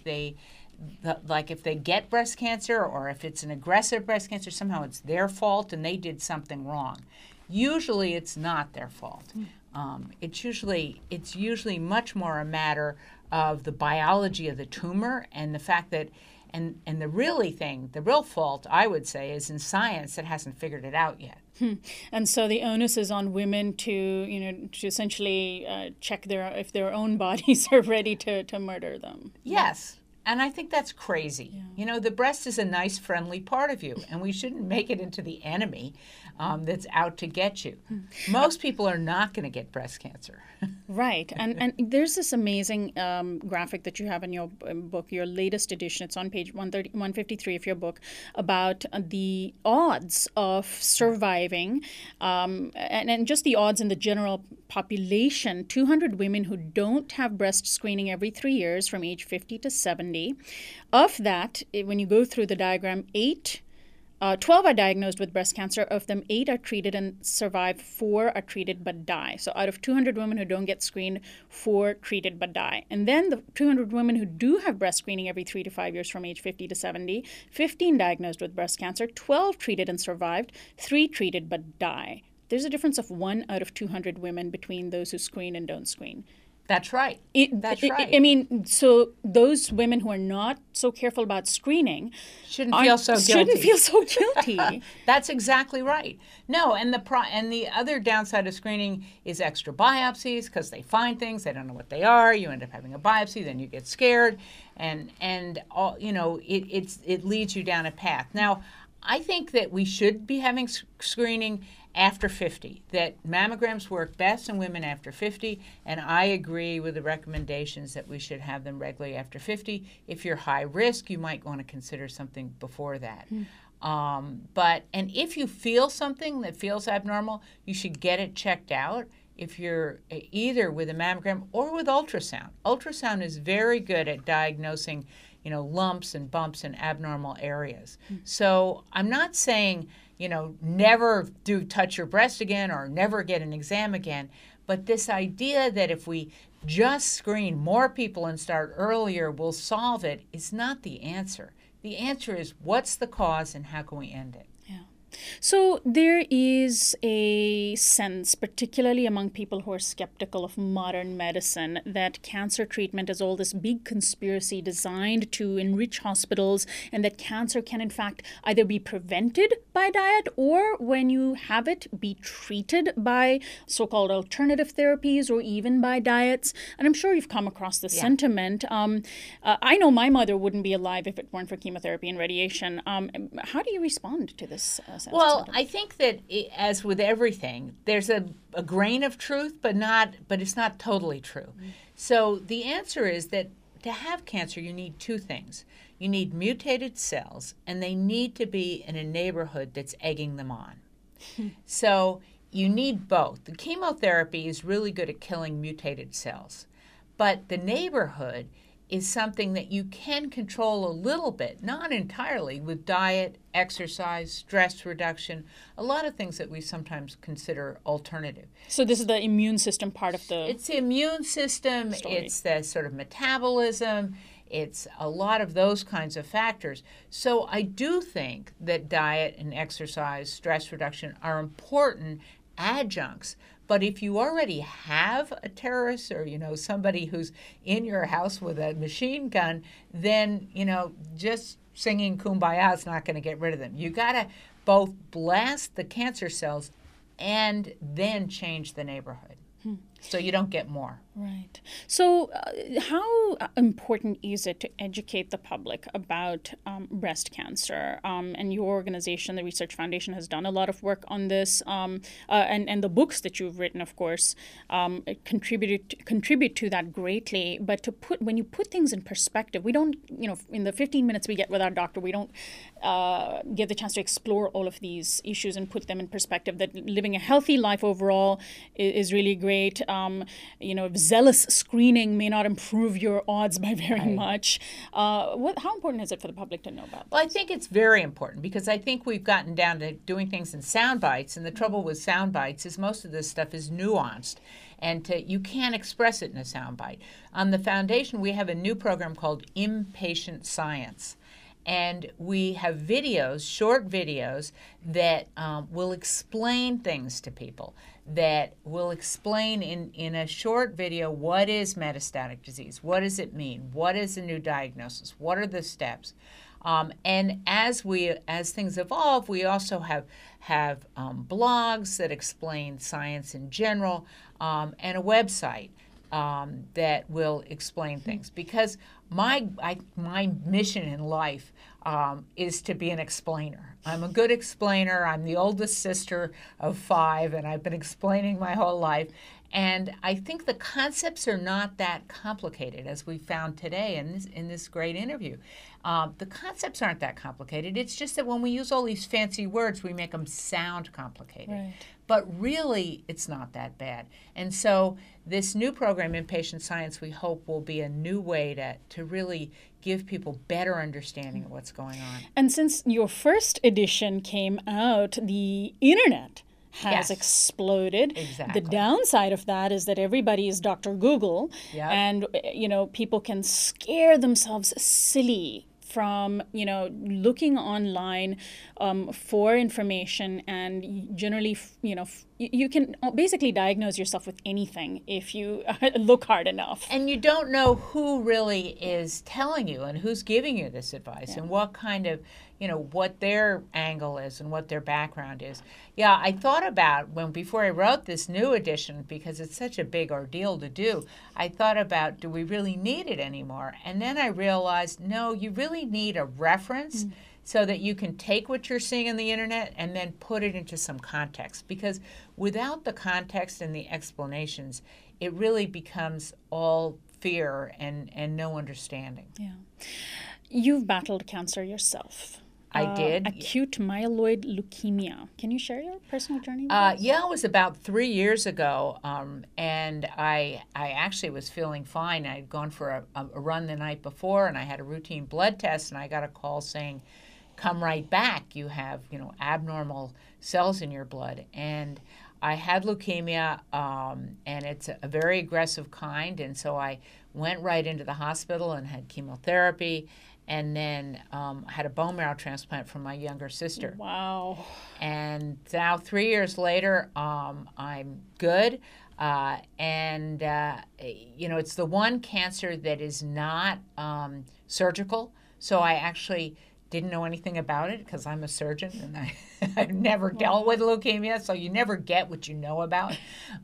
if they get breast cancer or if it's an aggressive breast cancer, somehow it's their fault and they did something wrong. Usually it's not their fault. It's usually much more a matter of the biology of the tumor and the fact that, and the real fault, I would say, is in science that hasn't figured it out yet. And so the onus is on women to essentially check if their own bodies are ready to murder them. Yes. And I think that's crazy. Yeah. The breast is a nice, friendly part of you, and we shouldn't make it into the enemy that's out to get you. Most people are not going to get breast cancer. Right. And there's this amazing graphic that you have in your book, your latest edition. It's on page 153 of your book, about the odds of surviving and just the odds in the general population. 200 women who don't have breast screening every 3 years from age 50 to 70. Of that, when you go through the diagram, 12 are diagnosed with breast cancer. Of them, 8 are treated and survive. 4 are treated but die. So out of 200 women who don't get screened, 4 treated but die. And then the 200 women who do have breast screening every 3 to 5 years from age 50 to 70, 15 diagnosed with breast cancer, 12 treated and survived, 3 treated but die. There's a difference of 1 out of 200 women between those who screen and don't screen. That's right. That's right. I mean, so those women who are not so careful about screening shouldn't feel so guilty. That's exactly right. No, and the other downside of screening is extra biopsies because they find things, they don't know what they are. You end up having a biopsy, then you get scared, and all, it leads you down a path. Now, I think that we should be having screening after 50, that mammograms work best in women after 50, and I agree with the recommendations that we should have them regularly after 50. If you're high risk, you might want to consider something before that. And if you feel something that feels abnormal, you should get it checked out. If you're either with a mammogram or with ultrasound. Ultrasound is very good at diagnosing, lumps and bumps in abnormal areas. So I'm not saying, never touch your breast again or never get an exam again, but this idea that if we just screen more people and start earlier, we'll solve it is not the answer. The answer is what's the cause and how can we end it? So there is a sense, particularly among people who are skeptical of modern medicine, that cancer treatment is all this big conspiracy designed to enrich hospitals, and that cancer can in fact either be prevented by diet or, when you have it, be treated by so-called alternative therapies or even by diets. And I'm sure you've come across this sentiment. I know my mother wouldn't be alive if it weren't for chemotherapy and radiation. How do you respond to this? Well, I think that as with everything, there's a grain of truth, but it's not totally true. So the answer is that to have cancer, you need two things. You need mutated cells, and they need to be in a neighborhood that's egging them on. So you need both. The chemotherapy is really good at killing mutated cells, but the neighborhood is something that you can control a little bit, not entirely, with diet, exercise, stress reduction, a lot of things that we sometimes consider alternative. So this is the immune system part of the It's the immune system, story. It's the sort of metabolism, it's a lot of those kinds of factors. So I do think that diet and exercise, stress reduction are important adjuncts. But if you already have a terrorist or, somebody who's in your house with a machine gun, then, just singing Kumbaya is not going to get rid of them. You got to both blast the cancer cells and then change the neighborhood so you don't get more. Right. So how important is it to educate the public about breast cancer? And your organization, the Research Foundation, has done a lot of work on this. And the books that you've written, of course, contribute to that greatly. But when you put things in perspective, we don't, in the 15 minutes we get with our doctor, we don't get the chance to explore all of these issues and put them in perspective, that living a healthy life overall is really great. Zealous screening may not improve your odds by very much. How important is it for the public to know about this? Well, I think it's very important because I think we've gotten down to doing things in sound bites, and the trouble with sound bites is most of this stuff is nuanced, and you can't express it in a sound bite. On the foundation, we have a new program called Impatient Science. And we have videos, short videos, that will explain things to people, that will explain in a short video what is metastatic disease, what does it mean, what is a new diagnosis, what are the steps. And as things evolve, we also have blogs that explain science in general, and a website that will explain things. Because my mission in life is to be an explainer. I'm a good explainer. I'm the oldest sister of 5, and I've been explaining my whole life. And I think the concepts are not that complicated, as we found today in this great interview. The concepts aren't that complicated. It's just that when we use all these fancy words, we make them sound complicated. Right. But really, it's not that bad. And so this new program, Impatient Science, we hope will be a new way to really give people better understanding of what's going on. And since your first edition came out, the internet has exploded. Exactly. The downside of that is that everybody is Dr. Google, Yep. and people can scare themselves silly from looking online for information, and generally you can basically diagnose yourself with anything if you look hard enough. And you don't know who really is telling you and who's giving you this advice and what kind of, what their angle is and what their background is. Yeah, I thought about before I wrote this new edition, because it's such a big ordeal to do, I thought about, do we really need it anymore? And then I realized, no, you really need a reference so that you can take what you're seeing on the internet and then put it into some context. Because without the context and the explanations, it really becomes all fear and no understanding. Yeah. You've battled cancer yourself. I did. Acute myeloid leukemia. Can you share your personal journey with us? Yeah, it was about 3 years ago, and I actually was feeling fine. I'd gone for a run the night before, and I had a routine blood test, and I got a call saying, come right back. You have, abnormal cells in your blood. And I had leukemia, and it's a very aggressive kind, and so I went right into the hospital and had chemotherapy, and then had a bone marrow transplant from my younger sister. Wow. And now 3 years later, I'm good. It's the one cancer that is not surgical. So I actually didn't know anything about it because I'm a surgeon and I've never dealt with leukemia, so you never get what you know about.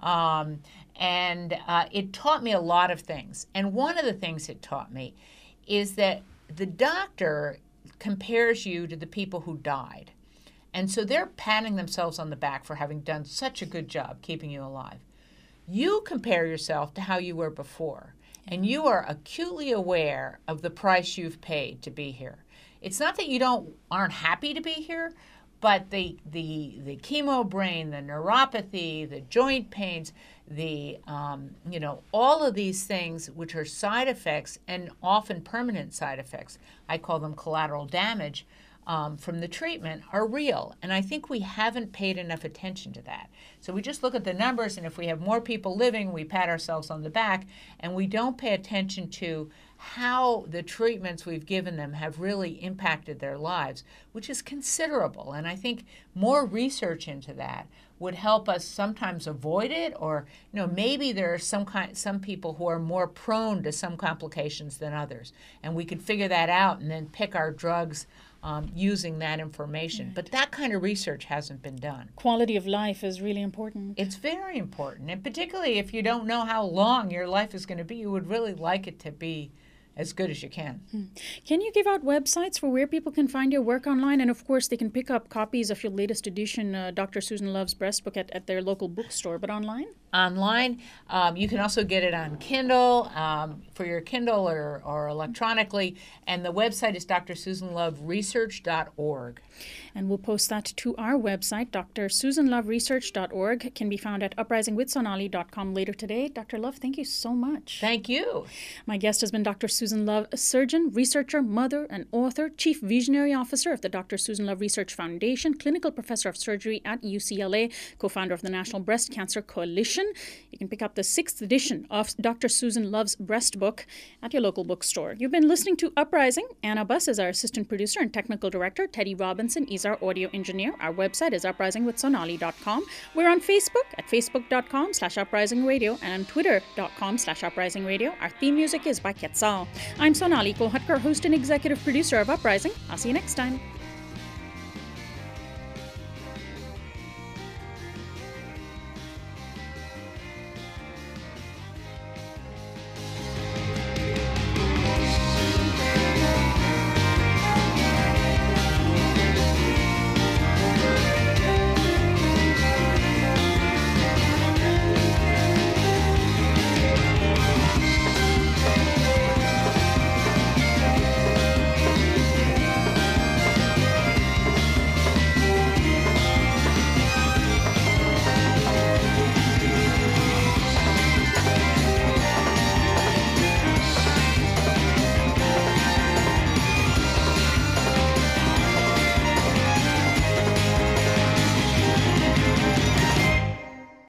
It taught me a lot of things. And one of the things it taught me is that the doctor compares you to the people who died. And so they're patting themselves on the back for having done such a good job keeping you alive. You compare yourself to how you were before, and you are acutely aware of the price you've paid to be here. It's not that you aren't happy to be here, but the chemo brain, the neuropathy, the joint pains, all of these things which are side effects and often permanent side effects, I call them collateral damage, from the treatment are real. And I think we haven't paid enough attention to that. So we just look at the numbers, and if we have more people living, we pat ourselves on the back, and we don't pay attention to how the treatments we've given them have really impacted their lives, which is considerable. And I think more research into that would help us sometimes avoid it, or maybe there are some people who are more prone to some complications than others, and we could figure that out and then pick our drugs using that information. Right. But that kind of research hasn't been done. Quality of life is really important. It's very important, and particularly if you don't know how long your life is going to be, you would really like it to be as good as you can. Can you give out websites for where people can find your work online? And of course, they can pick up copies of your latest edition, Dr. Susan Love's Breast Book, at their local bookstore. But online? Online. You can also get it on Kindle, for your Kindle or electronically. And the website is drsusanloveresearch.org. And we'll post that to our website. drsusanloveresearch.org can be found at uprisingwithsonali.com later today. Dr. Love, thank you so much. Thank you. My guest has been Dr. Susan Love, a surgeon, researcher, mother, and author, Chief Visionary Officer of the Dr. Susan Love Research Foundation, Clinical Professor of Surgery at UCLA, co-founder of the National Breast Cancer Coalition. You can pick up the 6th edition of Dr. Susan Love's Breast Book at your local bookstore. You've been listening to Uprising. Anna Buss is our assistant producer and technical director. Teddy Robinson is our audio engineer. Our website is uprisingwithsonali.com. We're on Facebook at facebook.com/uprising-radio and on twitter.com/uprising-radio. Our theme music is by Quetzal. I'm Sonali Kolhatkar, host and executive producer of Uprising. I'll see you next time.